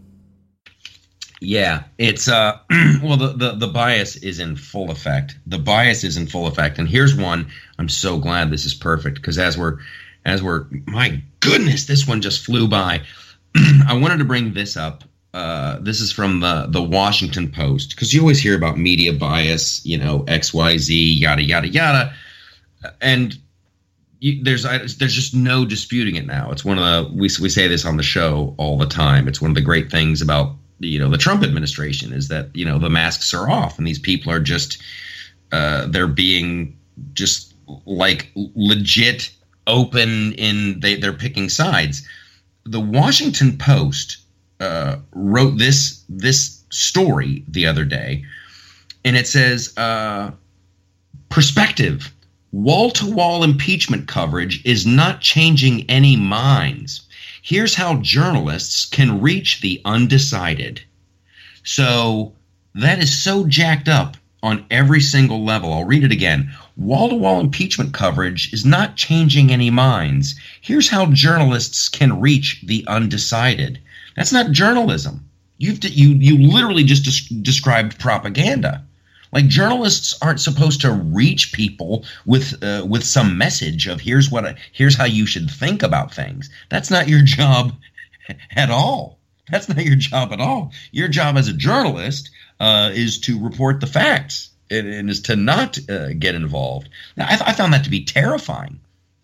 Yeah, it's well, the bias is in full effect. The bias is in full effect, and here's one. I'm so glad this is perfect, because as we're my goodness, this one just flew by. I wanted to bring this up. This is from the Washington Post, because you always hear about media bias, XYZ, yada yada yada. And there's just no disputing it now. It's one of the we say this on the show all the time. It's one of the great things about the Trump administration is that the masks are off and these people are just they're being just like legit open in they're picking sides. The Washington Post wrote this story the other day, and it says perspective. Wall-to-wall impeachment coverage is not changing any minds. Here's how journalists can reach the undecided. So that is so jacked up on every single level. I'll read it again. Wall-to-wall impeachment coverage is not changing any minds. Here's how journalists can reach the undecided. That's not journalism. You literally just described propaganda. Like, journalists aren't supposed to reach people with some message of here's how you should think about things. That's not your job at all. That's not your job at all. Your job as a journalist is to report the facts and is to not get involved. Now, I found that to be terrifying.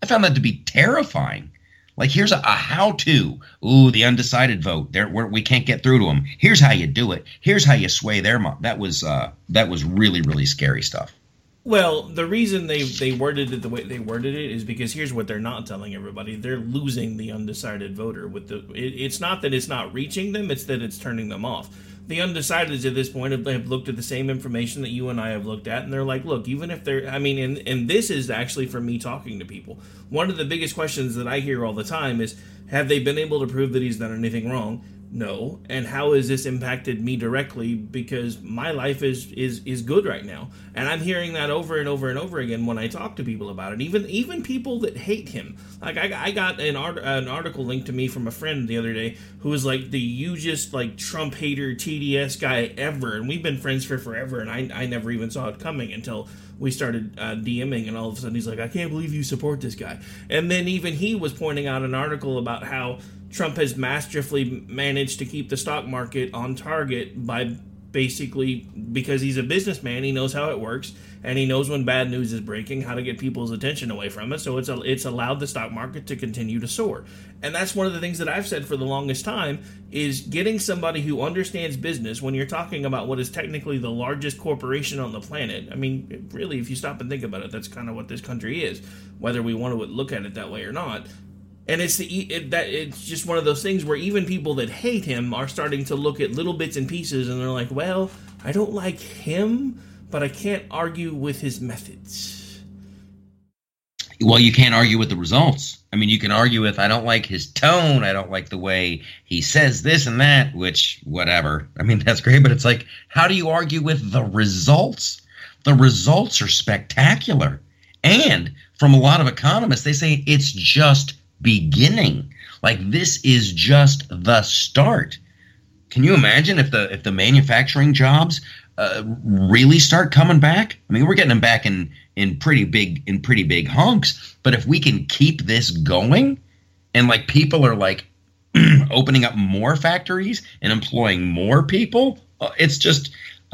Like, here's a how-to. Ooh, the undecided vote. We can't get through to them. Here's how you do it. Here's how you sway their mind. That was really, really scary stuff. Well, the reason they worded it the way they worded it is because here's what they're not telling everybody. They're losing the undecided voter. It's not that it's not reaching them, it's that it's turning them off. The undecideds at this point have looked at the same information that you and I have looked at, and they're like, look, even if they're, and this is actually from me talking to people. One of the biggest questions that I hear all the time is, have they been able to prove that he's done anything wrong? No. And how has this impacted me directly? Because my life is good right now. And I'm hearing that over and over and over again when I talk to people about it. Even people that hate him. Like, I got an article linked to me from a friend the other day who was like the hugest like Trump hater TDS guy ever. And we've been friends for forever. And I never even saw it coming until we started DMing. And all of a sudden he's like, I can't believe you support this guy. And then even he was pointing out an article about how Trump has masterfully managed to keep the stock market on target by basically, because he's a businessman, he knows how it works, and he knows when bad news is breaking, how to get people's attention away from it. So it's allowed the stock market to continue to soar. And that's one of the things that I've said for the longest time, is getting somebody who understands business when you're talking about what is technically the largest corporation on the planet. I mean, really, if you stop and think about it, that's kind of what this country is, whether we want to look at it that way or not. And it's just one of those things where even people that hate him are starting to look at little bits and pieces, and they're like, well, I don't like him, but I can't argue with his methods. Well, you can't argue with the results. I mean, you can argue with, I don't like his tone, I don't like the way he says this and that, which, whatever. I mean, that's great, but it's like, how do you argue with the results? The results are spectacular. And from a lot of economists, they say it's just beginning. Like, this is just the start. Can you imagine if the manufacturing jobs really start coming back? I mean, we're getting them back in pretty big hunks. But if we can keep this going, and like people are like opening up more factories and employing more people, it's just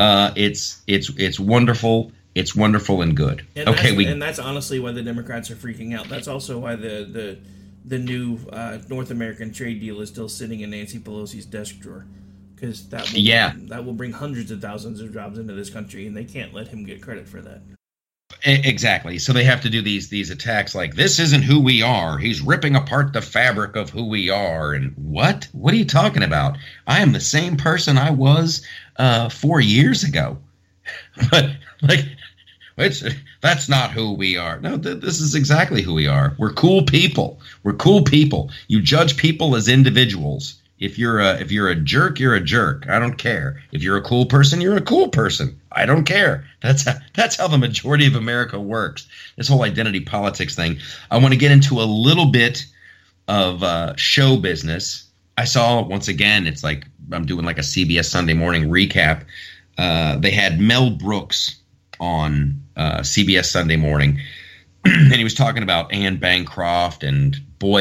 it's wonderful. It's wonderful and good. And that's honestly why the Democrats are freaking out. That's also why the new North American trade deal is still sitting in Nancy Pelosi's desk drawer, because that will bring hundreds of thousands of jobs into this country, and they can't let him get credit for that. Exactly. So they have to do these attacks like, this isn't who we are. He's ripping apart the fabric of who we are. And what? What are you talking about? I am the same person I was 4 years ago. But like, that's not who we are. No, this is exactly who we are. We're cool people. We're cool people. You judge people as individuals. If you're a jerk, you're a jerk. I don't care. If you're a cool person, you're a cool person. I don't care. That's how the majority of America works. This whole identity politics thing. I want to get into a little bit of show business. I saw, once again, it's like I'm doing like a CBS Sunday Morning recap. They had Mel Brooks on CBS Sunday Morning, and he was talking about Anne Bancroft, and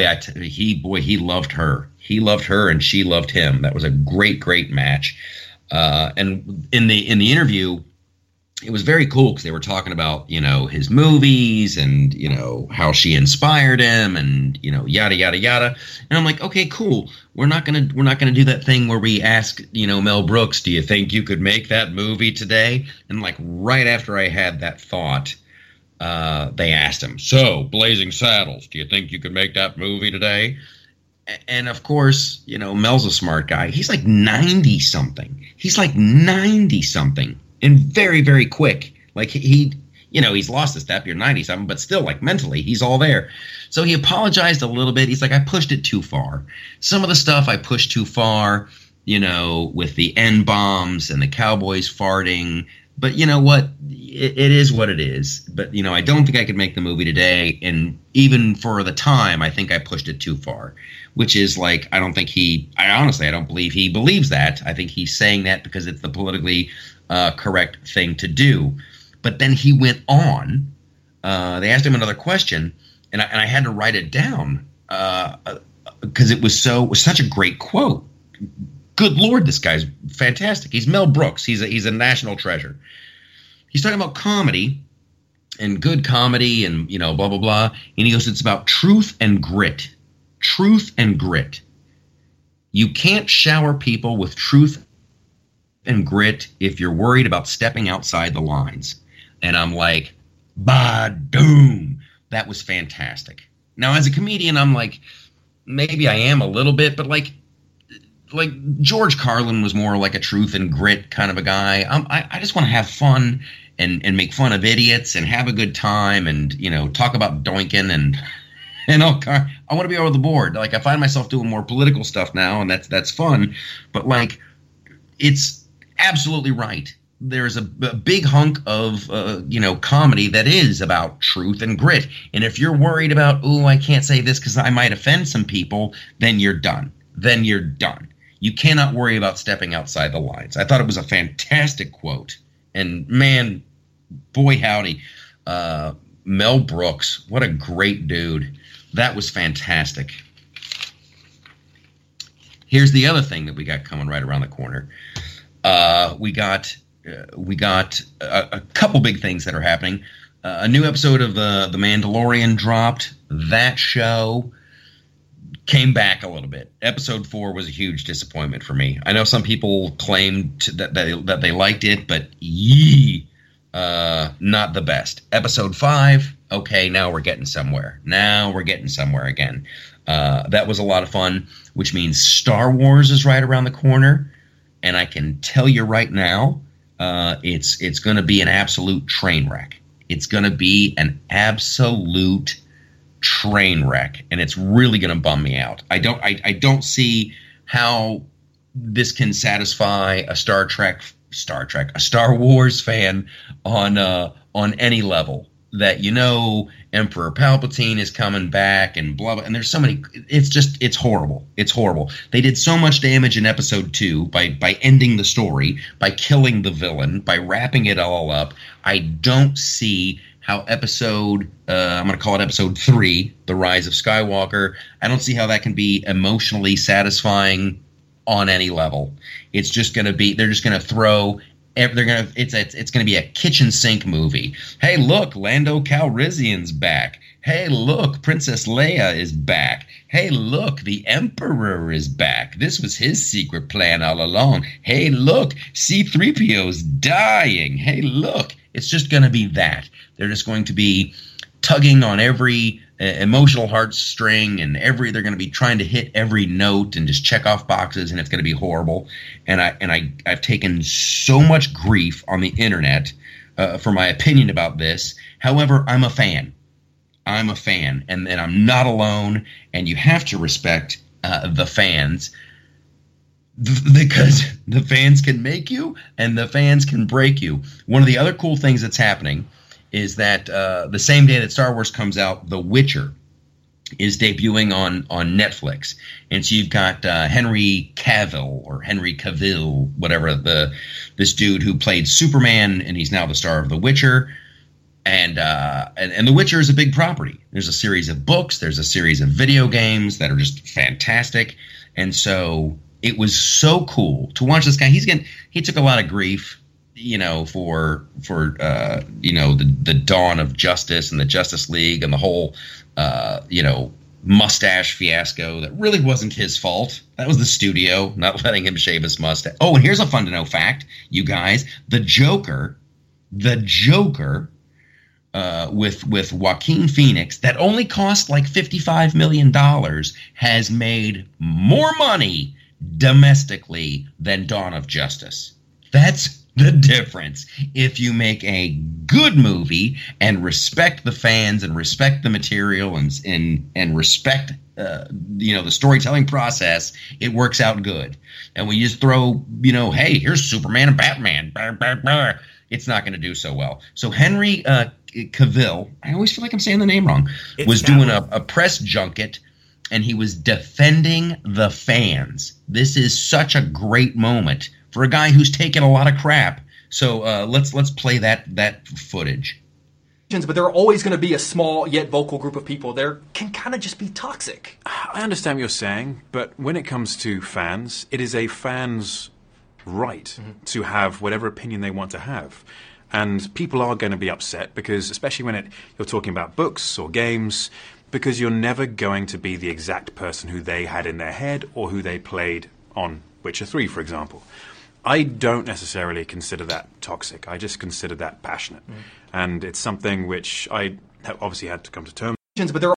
he loved her. He loved her, and she loved him. That was a great match. And in the interview, it was very cool because they were talking about, his movies and, how she inspired him and, yada, yada, yada. And I'm like, okay, cool. We're not going to do that thing where we ask, Mel Brooks, do you think you could make that movie today? And like right after I had that thought, they asked him, so Blazing Saddles, do you think you could make that movie today? And of course, Mel's a smart guy. He's like 90 something. And very, very quick. Like he's lost a step. You're 90 something, but still, like mentally, he's all there. So he apologized a little bit. He's like, I pushed it too far. Some of the stuff I pushed too far, with the N-bombs and the cowboys farting. But you know what? It is what it is. But, I don't think I could make the movie today. And even for the time, I think I pushed it too far. Which is like, I don't believe he believes that. I think he's saying that because it's the politically correct thing to do. But then he went on. They asked him another question, and I had to write it down because it was such a great quote. Good Lord, this guy's fantastic. He's Mel Brooks. He's a national treasure. He's talking about comedy and good comedy and blah blah blah. And he goes, it's about truth and grit. Truth and grit. You can't shower people with truth and grit if you're worried about stepping outside the lines. And I'm like, ba-doom. That was fantastic. Now, as a comedian, I'm like, maybe I am a little bit, but like George Carlin was more like a truth and grit kind of a guy. I just want to have fun and make fun of idiots and have a good time and, talk about doinking and I want to be over the board. Like, I find myself doing more political stuff now, and that's fun. But like, it's absolutely right. There's a big hunk of comedy that is about truth and grit. And if you're worried about, I can't say this because I might offend some people, then you're done. You cannot worry about stepping outside the lines. I thought it was a fantastic quote. And man, boy howdy, Mel Brooks, what a great dude. That was fantastic. Here's the other thing that we got coming right around the corner. We got a couple big things that are happening. A new episode of the Mandalorian dropped. That show came back a little bit. Episode 4 was a huge disappointment for me. I know some people claimed that they liked it, but not the best. Episode 5, okay, now we're getting somewhere. Now we're getting somewhere again. That was a lot of fun, which means Star Wars is right around the corner, and I can tell you right now, it's going to be an absolute train wreck. It's going to be an absolute train wreck, and it's really going to bum me out. I don't see how this can satisfy a Star Wars fan on any level. That, Emperor Palpatine is coming back and blah blah, and there's so many. It's horrible. It's horrible. They did so much damage in episode 2 by ending the story, by killing the villain, by wrapping it all up. I don't see how I'm going to call it episode 3, The Rise of Skywalker. I don't see how that can be emotionally satisfying on any level. It's just going to be, they're just going to throw, it's going to be a kitchen sink movie. Hey, look, Lando Calrissian's back. Hey, look, Princess Leia is back. Hey, look, the Emperor is back. This was his secret plan all along. Hey, look, C-3PO's dying. Hey, look. It's just going to be that. They're just going to be tugging on every emotional heartstring, and they're going to be trying to hit every note and just check off boxes, and it's going to be horrible. And I've taken so much grief on the internet for my opinion about this. However, I'm a fan. And I'm not alone, and you have to respect the fans. Because the fans can make you and the fans can break you. One of the other cool things that's happening is that the same day that Star Wars comes out, The Witcher is debuting on Netflix. And so you've got Henry Cavill, whatever, this dude who played Superman, and he's now the star of The Witcher. And The Witcher is a big property. There's a series of books. There's a series of video games that are just fantastic. And so it was so cool to watch this guy. He took a lot of grief, for the dawn of justice and the Justice League and the whole, mustache fiasco that really wasn't his fault. That was the studio not letting him shave his mustache. Oh, and here's a fun to know fact, you guys: the Joker, with Joaquin Phoenix, that only cost like $55 million, has made more money domestically than Dawn of Justice. That's the difference. If you make a good movie and respect the fans and respect the material and respect the storytelling process, it works out good. And when you just throw, hey, here's Superman and Batman, it's not going to do so well. So Henry Cavill, I always feel like I'm saying the name wrong, was doing a press junket, and he was defending the fans. This is such a great moment for a guy who's taken a lot of crap. So let's play that footage. But there are always going to be a small yet vocal group of people there can kind of just be toxic. I understand what you're saying, but when it comes to fans, it is a fan's right to have whatever opinion they want to have. And people are going to be upset because, especially when you're talking about books or games, because you're never going to be the exact person who they had in their head or who they played on Witcher 3, for example. I don't necessarily consider that toxic. I just consider that passionate. And it's something which I obviously had to come to terms with. But there are...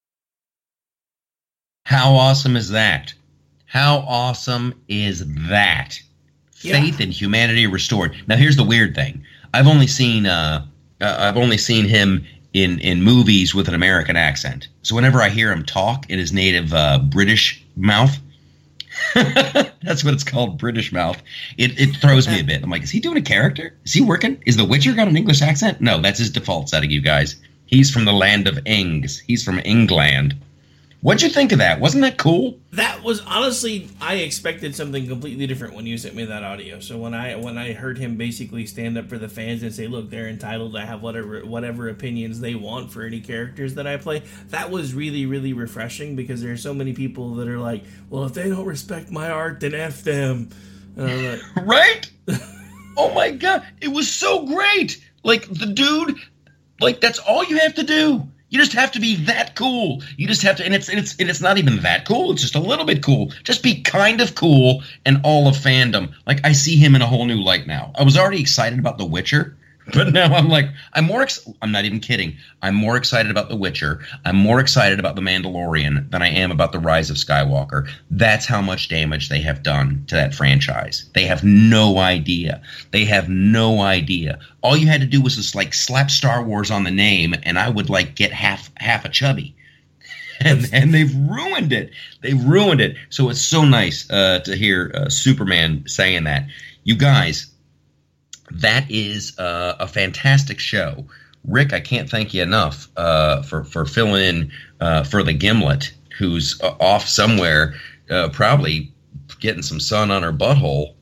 How awesome is that? How awesome is that? Yeah. Faith in humanity restored. Now, here's the weird thing. I've only seen him in movies with an American accent. So whenever I hear him talk in his native British mouth, that's what it's called, British mouth, it throws me a bit. I'm like, is he doing a character? Is he working? Is the Witcher got an English accent? No, that's his default setting, you guys. He's from the land of Ings. He's from England. What'd you think of that? Wasn't that cool? That was, honestly, I expected something completely different when you sent me that audio. So when I heard him basically stand up for the fans and say, look, they're entitled to have whatever opinions they want for any characters that I play, that was really, really refreshing, because there are so many people that are like, well, if they don't respect my art, then F them. And I'm like, right? Oh my God, it was so great. Like, the dude, like, that's all you have to do. You just have to be that cool. You just have to, and it's not even that cool. It's just a little bit cool. Just be kind of cool, and all of fandom. Like, I see him in a whole new light now. I was already excited about The Witcher, but now I'm like, I'm not even kidding. I'm more excited about The Witcher. I'm more excited about The Mandalorian than I am about The Rise of Skywalker. That's how much damage they have done to that franchise. They have no idea. They have no idea. All you had to do was just like slap Star Wars on the name, and I would like get half a chubby. And they've ruined it. They've ruined it. So it's so nice to hear Superman saying that. You guys, that is a fantastic show. Rick, I can't thank you enough for filling in for the Gimlet, who's off somewhere, probably getting some sun on her butthole.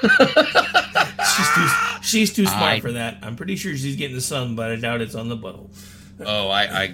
She's too smart for that. I'm pretty sure she's getting the sun, but I doubt it's on the butthole. Oh, I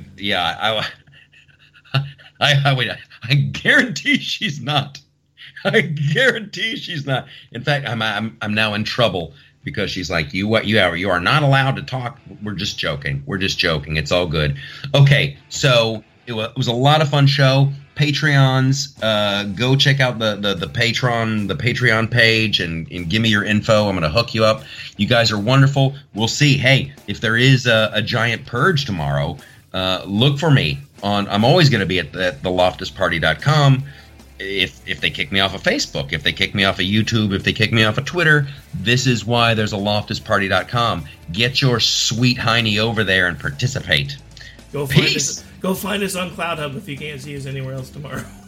guarantee she's not. I guarantee she's not. In fact, I'm now in trouble because she's like, you are not allowed to talk. We're just joking. It's all good. Okay, so it was a lot of fun show. Patreons, go check out the Patreon page and give me your info. I'm going to hook you up. You guys are wonderful. We'll see. Hey, if there is a giant purge tomorrow, look for me on. I'm always going to be at theloftusparty.com. If they kick me off of Facebook, if they kick me off of YouTube, if they kick me off of Twitter, this is why there's a loftusparty.com. Get your sweet hiney over there and participate. Go find us on CloudHub if you can't see us anywhere else tomorrow.